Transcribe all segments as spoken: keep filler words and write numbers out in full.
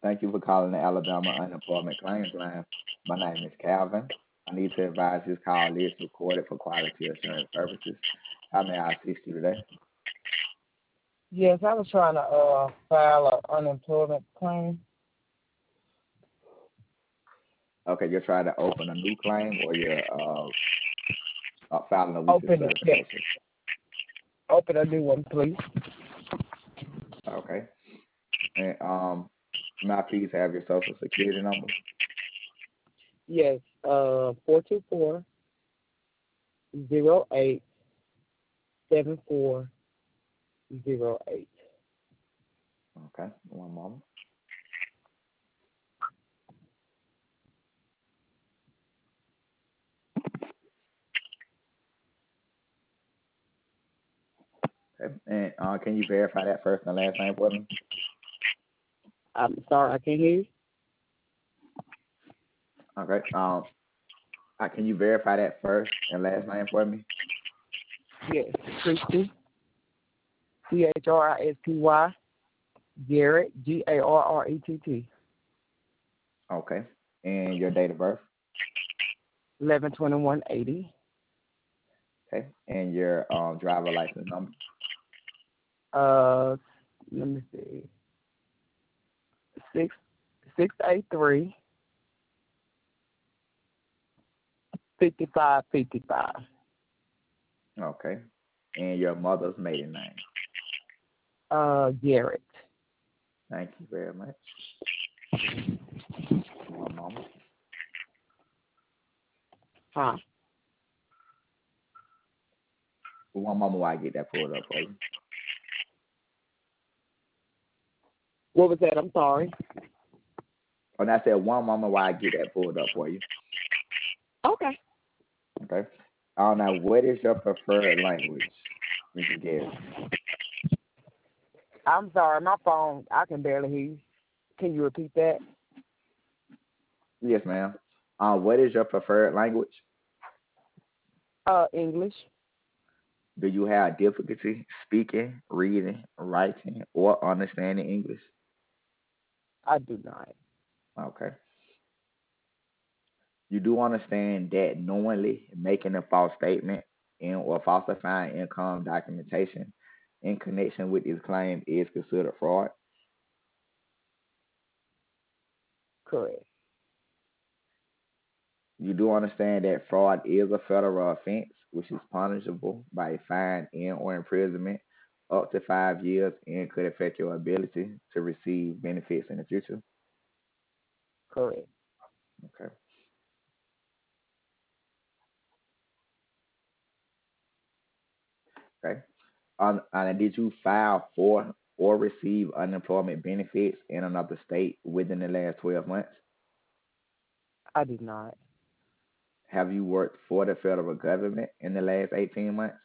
Thank you for calling the Alabama Unemployment Claims Line. My name is Calvin. I need to advise this call is recorded for quality assurance purposes. How may I assist you today? Yes, I was trying to uh file an unemployment claim. Okay, you're trying to open a new claim or you're uh, uh, filing a weekly Open it, yes. certification. Open a new one, please. Okay. And um, may I please have your social security number? Yes, uh, four two four zero eight seven four zero eight. Okay, one moment. Okay. And uh, can you verify that first and last name for me? I'm sorry, I can't hear you. Okay. Um, uh, can you verify that first and last name for me? Yes, Christy, C H R I S T Y, Garrett, G A R R E T T, Okay. And your date of birth? eleven twenty one eighty. Okay. And your um, driver license number? Uh, let me see, six six eight three fifty five fifty five. Okay. And your mother's maiden name? Uh, Garrett. Thank you very much. One moment. Huh? One moment while I get that pulled up for you. What was that? I'm sorry. And I said one moment while I get that pulled up for you. Okay. Okay. Uh, now, what is your preferred language, missus Gary? I'm sorry, my phone, I can barely hear you. Can you repeat that? Yes, ma'am. Uh, what is your preferred language? Uh, English. Do you have difficulty speaking, reading, writing, or understanding English? I do not. Okay. You do understand that knowingly making a false statement and or falsifying income documentation in connection with this claim is considered fraud. Correct. You do understand that fraud is a federal offense, which is punishable by a fine and or imprisonment up to five years and could affect your ability to receive benefits in the future. Correct. Okay. Okay. Um, and did you file for or receive unemployment benefits in another state within the last twelve months? I did not. Have you worked for the federal government in the last eighteen months?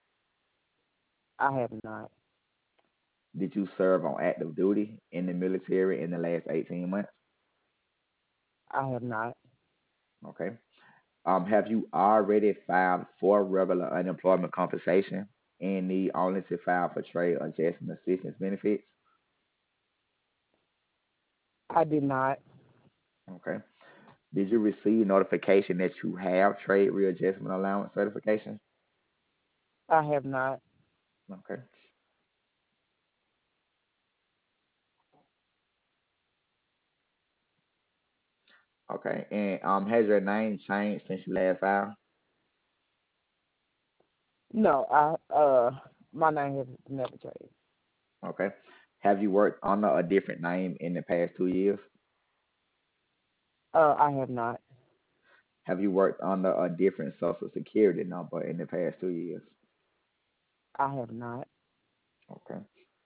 I have not. Did you serve on active duty in the military in the last eighteen months? I have not. Okay. Um, have you already filed for regular unemployment compensation and need only to file for trade adjustment assistance benefits? I did not. Okay. Did you receive notification that you have trade readjustment allowance certification? I have not. Okay. Okay. And um, has your name changed since you last filed? No, I uh my name has never changed. Okay. Have you worked under a different name in the past two years? Uh I have not. Have you worked under a different social security number in the past two years? I have not. Okay.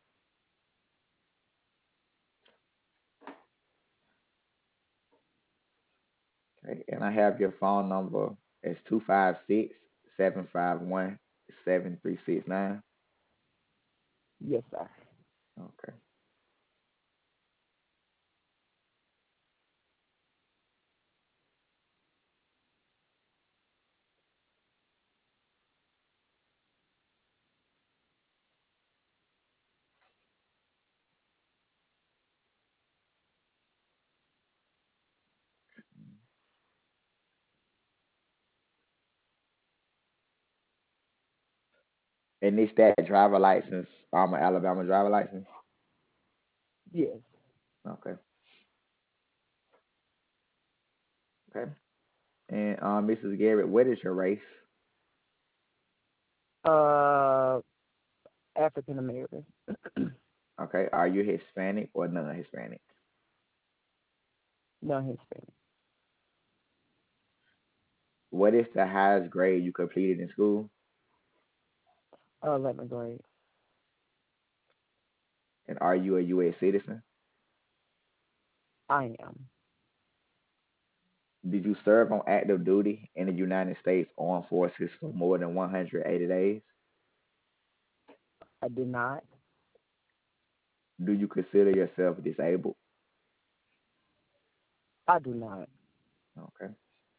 Okay. And I have your phone number as two five six seven five one seven three six nine. Yes, sir. Okay. And it's that driver license, um, an Alabama driver license. Yes. Okay, okay. And um, missus Garrett, what is your race? Uh, African American. Okay, are you Hispanic or non-Hispanic? No Hispanic. What is the highest grade you completed in school? Uh, eleventh grade. And are you a U S citizen? I am. Did you serve on active duty in the United States Armed Forces for more than one hundred eighty days? I did not. Do you consider yourself disabled? I do not. Okay.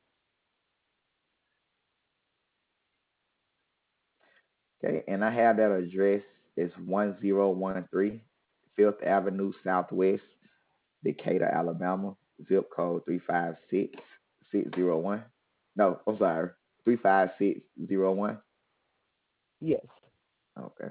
Okay, and I have that address. It's one zero one three Fifth Avenue Southwest, Decatur, Alabama. Zip code three five six six zero one. No, I'm sorry, three five six zero one. Yes. Okay.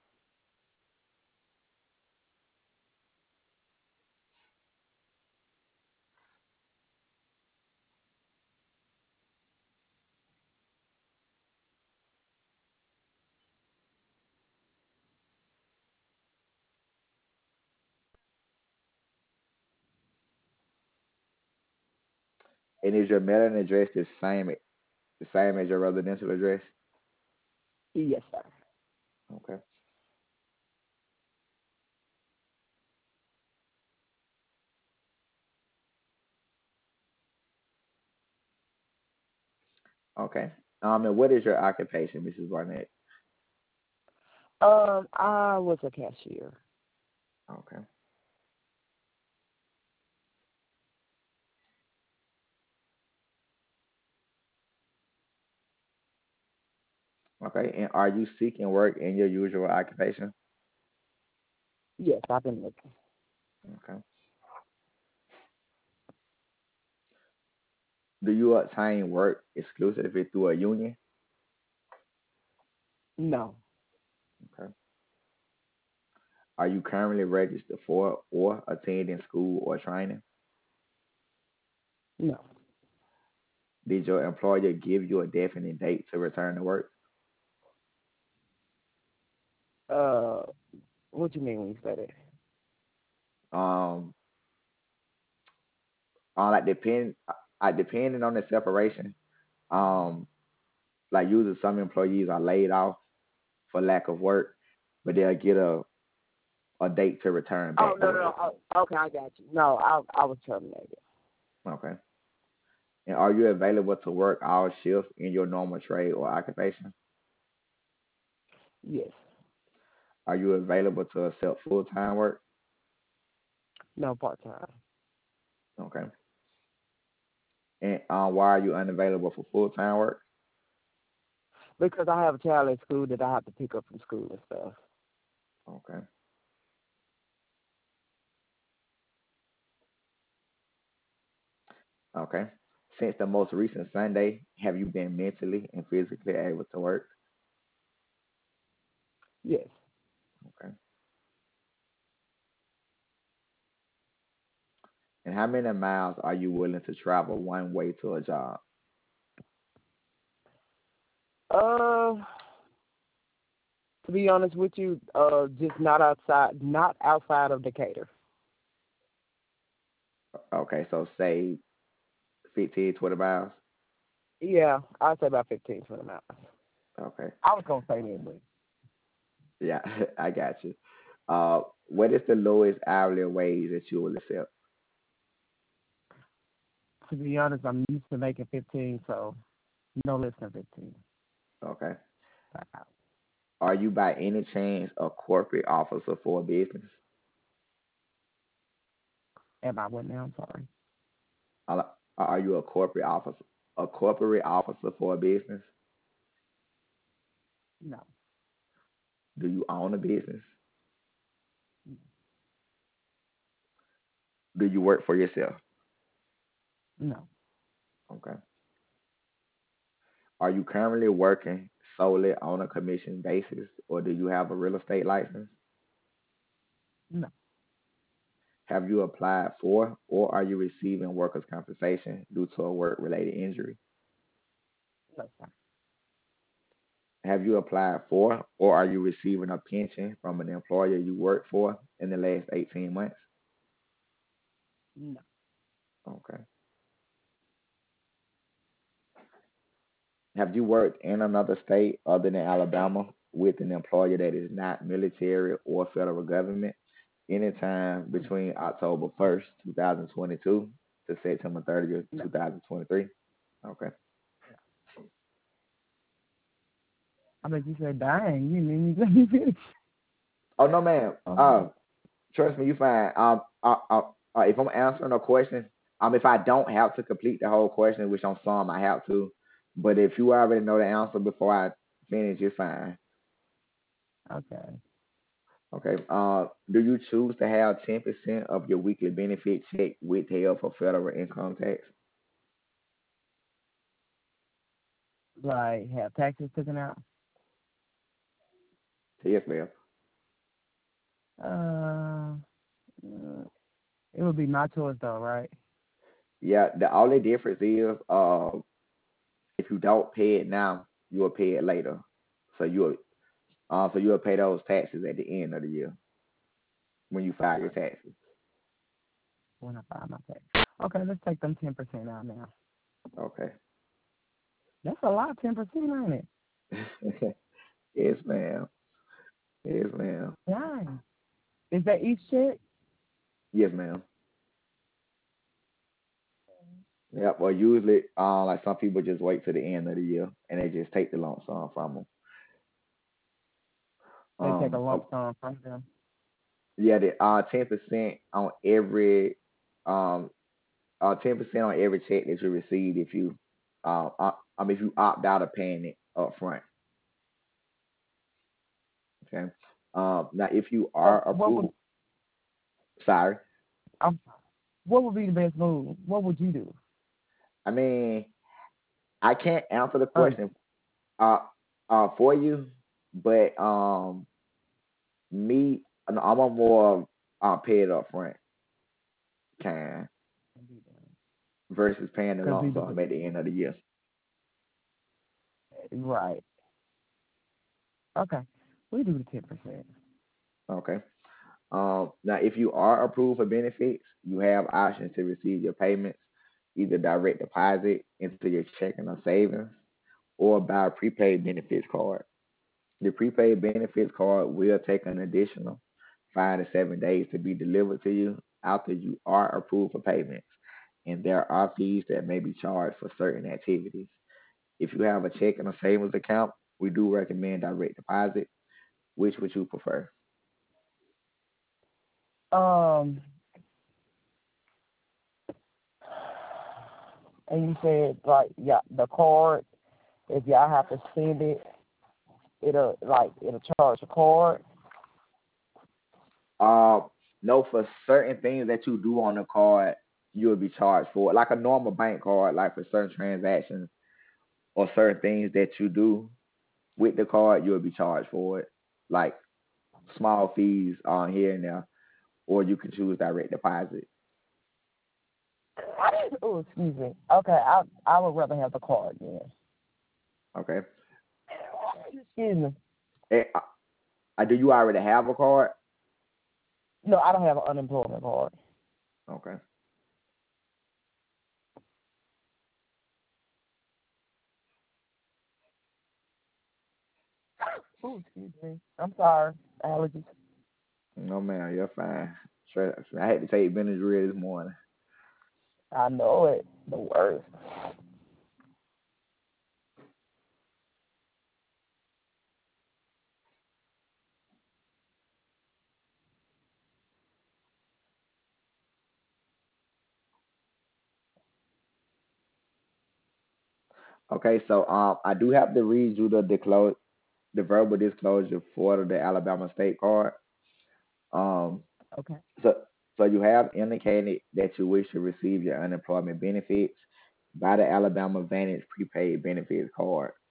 And is your mailing address the same the same as your residential address? Yes, sir. Okay. Okay. Um, and what is your occupation, missus Barnett? Um, I was a cashier. Okay. Okay. And are you seeking work in your usual occupation? Yes, I've been looking. Okay. Do you obtain work exclusively through a union? No, Okay. Are you currently registered for or attending school or training? no. Did your employer give you a definite date to return to work? Uh, what you mean when you say that? Um, on like depend, I depending on the separation. Um, like usually some employees are laid off for lack of work, but they'll get a a date to return Oh back to no, no, work. no. Oh, okay, I got you. No, I I was terminated. Okay. And are you available to work all shifts in your normal trade or occupation? Yes. Are you available to accept full time work? No part time. Okay. And um, why are you unavailable for full time work? Because I have a child at school that I have to pick up from school and stuff. Okay. Okay. Since the most recent Sunday, have you been mentally and physically able to work? Yes. Okay. And how many miles are you willing to travel one way to a job? Uh, to be honest with you, uh, just not outside, not outside of Decatur. Okay, so say fifteen, twenty miles. Yeah, I'd say about fifteen, twenty miles. Okay. I was gonna say that, but Yeah, I got you. Uh, what is the lowest hourly wage that you will accept? to be honest, I'm used to making fifteen, so no less than fifteen. Okay. Wow. Are you by any chance a corporate officer for a business? Am I what now? I'm sorry. Are are you a corporate officer? A corporate officer for a business? No, Do you own a business? Do you work for yourself? no, Okay. Are you currently working solely on a commission basis, or do you have a real estate license? No, Have you applied for or are you receiving workers' compensation due to a work-related injury? no, sir. Have you applied for or are you receiving a pension from an employer you work for in the last eighteen months? No, Okay. Have you worked in another state other than Alabama with an employer that is not military or federal government anytime between October first, twenty twenty-two to September thirtieth, no. twenty twenty-three? Okay. I bet you said, dang, you didn't even let me finish. Oh, no, ma'am. Okay. Uh, trust me, you fine. Um, uh, uh, uh, if I'm answering a question, um, if I don't have to complete the whole question, which on some I have to, but if you already know the answer before I finish, you're fine. Okay. Okay. Uh, do you choose to have ten percent of your weekly benefit check withheld for federal income tax? Like, have taxes taken out? Yes, ma'am. Uh, uh, it would be my choice, though, right? Yeah. The only difference is, uh, if you don't pay it now, you will pay it later. So you'll, uh, so you'll pay those taxes at the end of the year when you file your Okay. taxes. When I file my tax. Okay, let's take them ten percent out now. Okay. That's a lot, ten percent on it. Yes, ma'am. Yes, ma'am. Dang. Is that each check? Yes, ma'am. Yep. Well, usually, uh, like some people just wait to the end of the year and they just take the lump sum from them. They take a Um. lump So sum from them. yeah, the uh ten percent on every um uh ten percent on every check that you receive if you uh, uh I mean if you opt out of paying it up front. Okay. Um. Now, if you So are what would approved, sorry. um, what would be the best move? What would you do? I mean, I can't answer the Honest. question uh uh for you, but um me, no, I'm a more uh, pay it up front kind versus paying the Because lump either sum at the end of the year. right. Okay. We do the ten percent. Okay. Um, now, if you are approved for benefits, you have options to receive your payments either direct deposit into your checking or savings or by a prepaid benefits card. The prepaid benefits card will take an additional five to seven days to be delivered to you after you are approved for payments, and there are fees that may be charged for certain activities. If you have a checking or savings account, we do recommend direct deposit. Which would you prefer? Um and you said like yeah, the card, if y'all have to send it, it'll like it'll charge a card. Uh, no, for certain things that you do on the card, you'll be charged for it. Like a normal bank card, like for certain transactions or certain things that you do with the card, you'll be charged for it. Like small fees on here and there, or you can choose direct deposit. Oh, excuse me. Okay, I I would rather have the card, yeah. Okay. Excuse me. Eh, uh, uh, do you already have a card? No, I don't have an unemployment card. Okay. Oh, excuse me. I'm sorry. Allergies. No, man, you're fine. Trust me, I had to take Benadryl this morning. I know it. The worst. Okay, so um, I do have to read you the disclose, the verbal disclosure for the Alabama State card. Um, Okay. so so you have indicated that you wish to receive your unemployment benefits by the Alabama Vantage prepaid benefits card.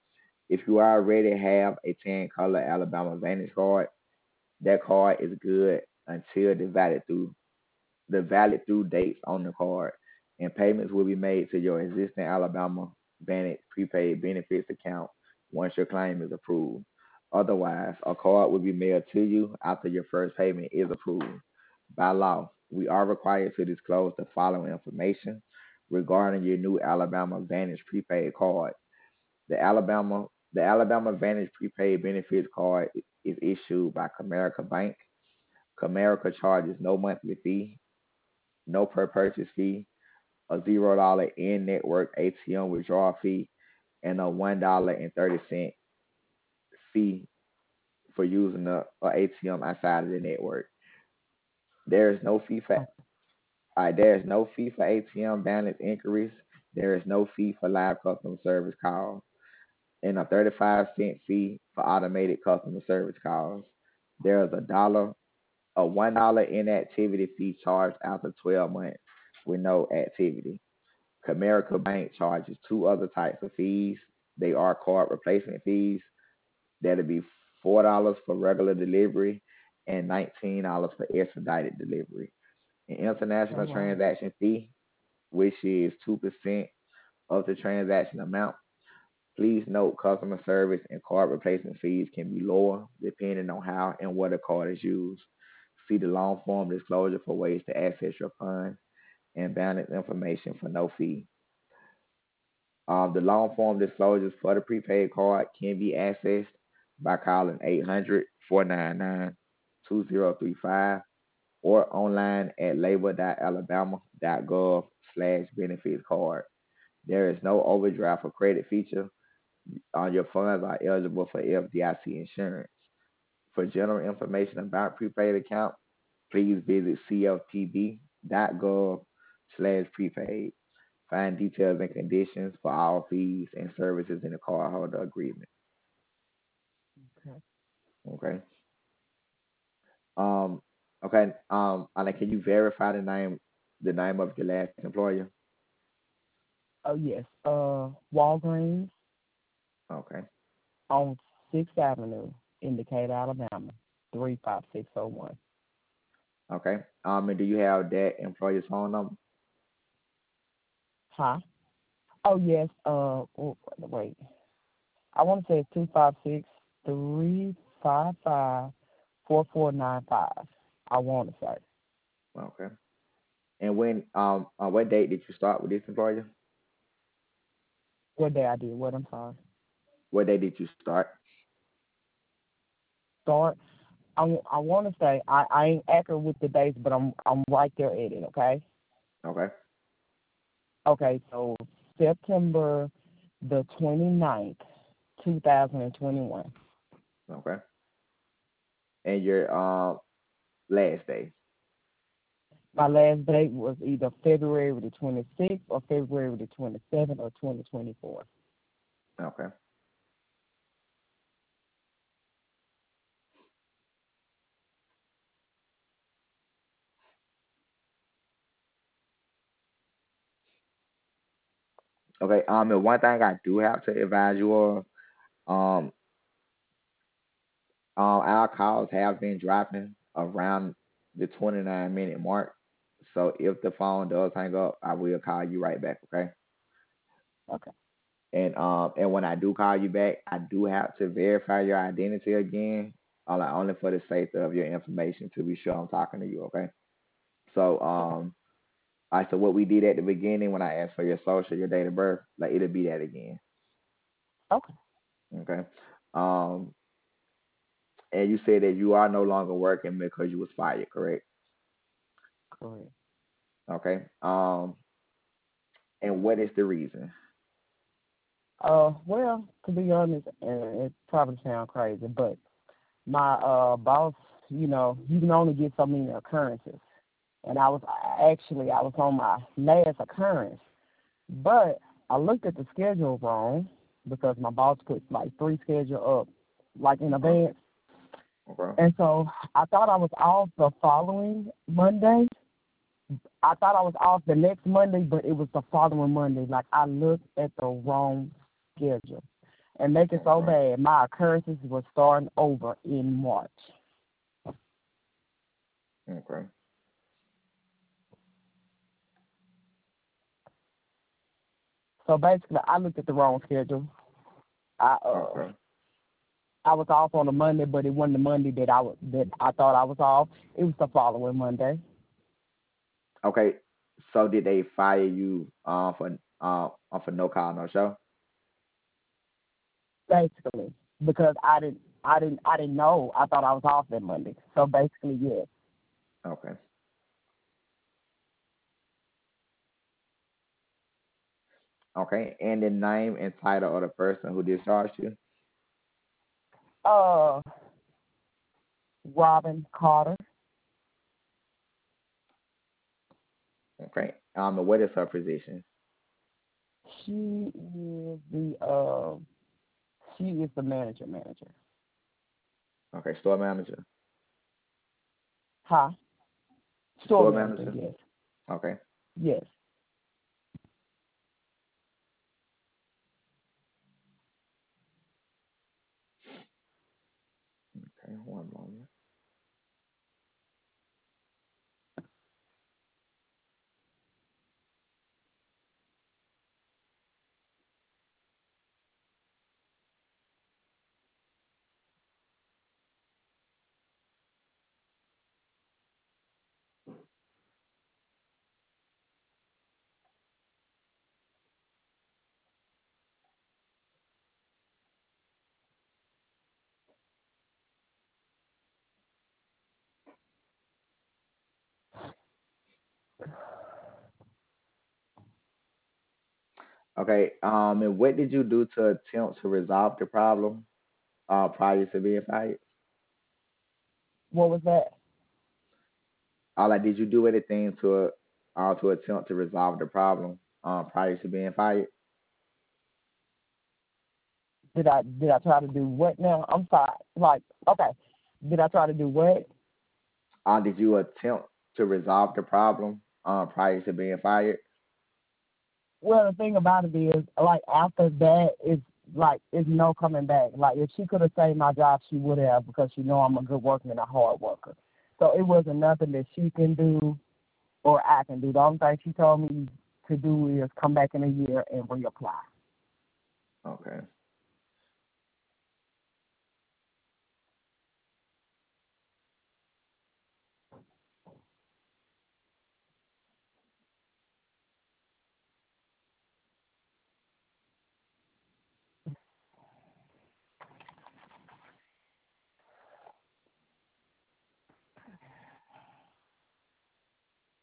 If you already have a tan color Alabama Vantage card, that card is good until the valid through the valid through dates on the card, and payments will be made to your existing Alabama Vantage prepaid benefits account once your claim is approved. Otherwise, a card will be mailed to you after your first payment is approved. By law, we are required to disclose the following information regarding your new Alabama Vantage prepaid card. The Alabama the Alabama Vantage prepaid benefits card is issued by Comerica Bank. Comerica charges no monthly fee, no per purchase fee, a zero dollar in network A T M withdrawal fee, and a one dollar and thirty cent fee for using the a ATM outside of the network. There is no fee for uh, there is no fee for A T M balance inquiries. There is no fee for live customer service calls, and a thirty-five cent fee for automated customer service calls. There is a dollar a one dollar inactivity fee charged after twelve months with no activity. Comerica Bank charges two other types of fees. They are card replacement fees. That'll be four dollars for regular delivery and nineteen dollars for expedited delivery. An Oh international wow. transaction fee, which is two percent of the transaction amount. Please note customer service and card replacement fees can be lower depending on how and what a card is used. See the long form disclosure for ways to access your funds and balance information for no fee. Um, the long form disclosures for the prepaid card can be accessed by calling eight hundred, four nine nine, two zero three five or online at labor.alabama.gov slash benefits card. There is no overdraft or credit feature. On your funds are eligible for F D I C insurance. For general information about prepaid account, please visit cfpb.gov slash prepaid. Find details and conditions for all fees and services in the cardholder agreement. Okay. Okay. Um. Okay. Um. And can you verify the name, the name of your last employer? Oh yes. Uh, Walgreens Okay. on Sixth Avenue in Decatur, Alabama, three five six zero one. Okay. Um. And do you have that employer's phone number? Huh? Oh yes. Uh, oh, wait. I want to say it's two five six three five five four four nine five. I want to say. Okay. And when um on what date did you start with this employer? What day I did? What? I'm sorry. What day did you start? Start. I, I want to say I, I ain't accurate with the dates, but I'm I'm right there at it. Okay. Okay. Okay. So September the twenty ninth, two thousand and twenty one. Okay. And your um last day. My last date was either February the twenty-sixth or February the twenty-seventh or twenty twenty-four. Okay. Okay. Um, and one thing I do have to advise you of, um, um, our calls have been dropping around the twenty-nine minute mark. So if the phone does hang up, I will call you right back. Okay. Okay. And um, and when I do call you back, I do have to verify your identity again, uh, like only for the sake of your information to be sure I'm talking to you. Okay. So Okay. um, all right. So what we did at the beginning when I asked for your social, your date of birth, like it'll be that again. Okay. Okay. Um, and you said that you are no longer working because you was fired, correct? Correct. Okay. Um, and what is the reason? Uh, well, to be honest, and it probably sounds crazy, but my uh boss, you know, you can only get so many occurrences, and I was actually I was on my last occurrence, but I looked at the schedule wrong because my boss put like three schedule up like in Okay. advance, Okay. and so I thought I was off the following Monday. I thought I was off the next Monday, but it was the following Monday. Like I looked at the wrong schedule. and make it so Okay. bad. My occurrences were starting over in March. Okay. So basically, I looked at the wrong schedule. I uh, Okay. I was off on a Monday, but it wasn't the Monday that I was that I thought I was off. It was the following Monday. Okay. So did they fire you uh, for uh, uh, for no call, no show? Basically, because I didn't, I didn't, I didn't know. I thought I was off that Monday. So basically, yes. Okay. Okay. And the name and title of the person who discharged you? Uh, Robin Carter. Okay. Um, and what is her position? She is the uh, she is the manager. Manager. Okay. Store manager. Huh? Store Store manager. manager. Yes. Okay. Yes. Okay. One moment. Okay. Um, and what did you do to attempt to resolve the problem uh, prior to being fired? What was that? Uh, like, did you do anything to uh, to attempt to resolve the problem uh, prior to being fired? Did I did I try to do what now? I'm sorry. Like, okay. Did I try to do what? Uh, did you attempt to resolve the problem uh, prior to being fired? Well, the thing about it is, like after that, is like it's no coming back. Like if she could have saved my job, she would have because she know I'm a good worker and a hard worker. So it wasn't nothing that she can do or I can do. The only thing she told me to do is come back in a year and reapply. Okay.